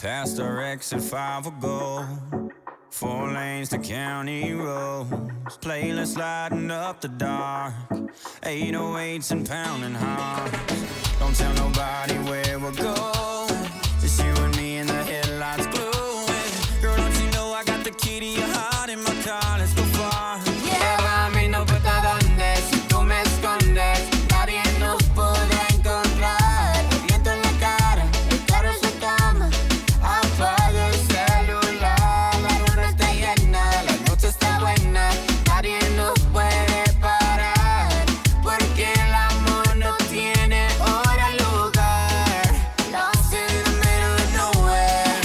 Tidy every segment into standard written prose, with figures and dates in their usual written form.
past our exit 5 ago. 4 lanes to county roads, playlist lighting up the dark. 808s and pounding hearts. Don't tell nobody where we're going, just you and me and the headlights glowing. Girl, don't you know I got the key to your heart in my car? Let's go far. Llévame, no importa dónde, si tú me escondes, nadie nos podrá encontrar. El viento en la cara, el carro se cama, apaga el celular. La luna está llena, la noche está buena, nadie nos puede parar, porque el amor no tiene hora, lugar. Lost in the middle of nowhere.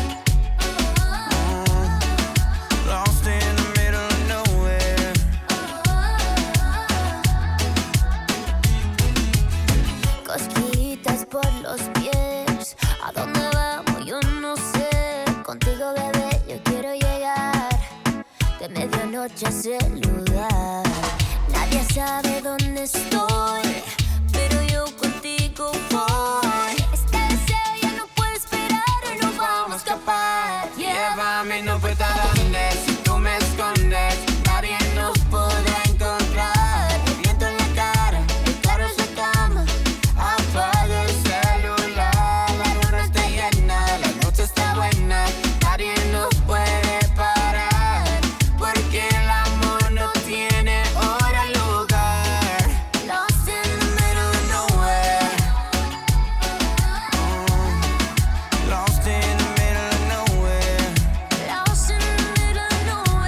Lost in the middle of nowhere. Cosquillitas por los pies, ¿a dónde vamos? Yo no sé. Contigo, bebé, yo quiero llegar de medianoche a ese lugar. Nadie sabe dónde estoy, pero yo contigo voy. Este deseo ya no puede esperar, hoy nos vamos a escapar. Llévame, no importa dónde, si tú me escondes, nadie nos podrá encontrar. El viento en la cara, el carro se cama, apaga el celular. La luna está llena, la noche está buena, nadie nos puede parar, porque el amor no tiene hora, lugar. Lost in the middle of nowhere. Lost in the middle of nowhere. Lost in the middle of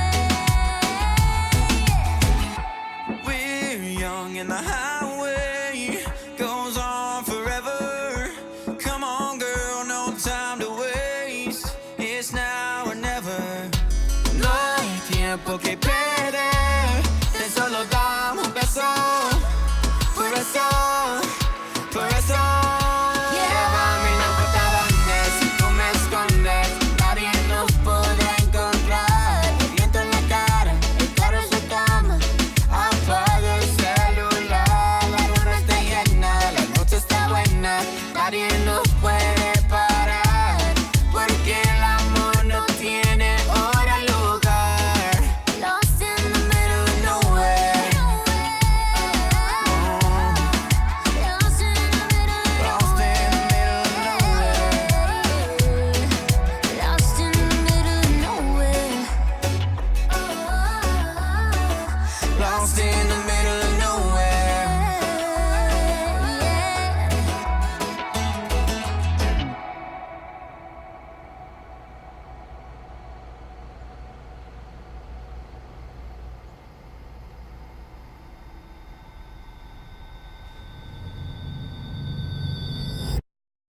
nowhere. We're young and the highway goes on forever. Come on, girl, no time to waste. It's now or never. No hay tiempo que perder, tan solo dame un beso. Por eso, por eso. Llévame, no importa dónde, si tú me escondes, nadie nos podrá encontrar. El viento en la cara, el carro se cama, apaga el celular. La luna está llena, la noche está buena, nadie nos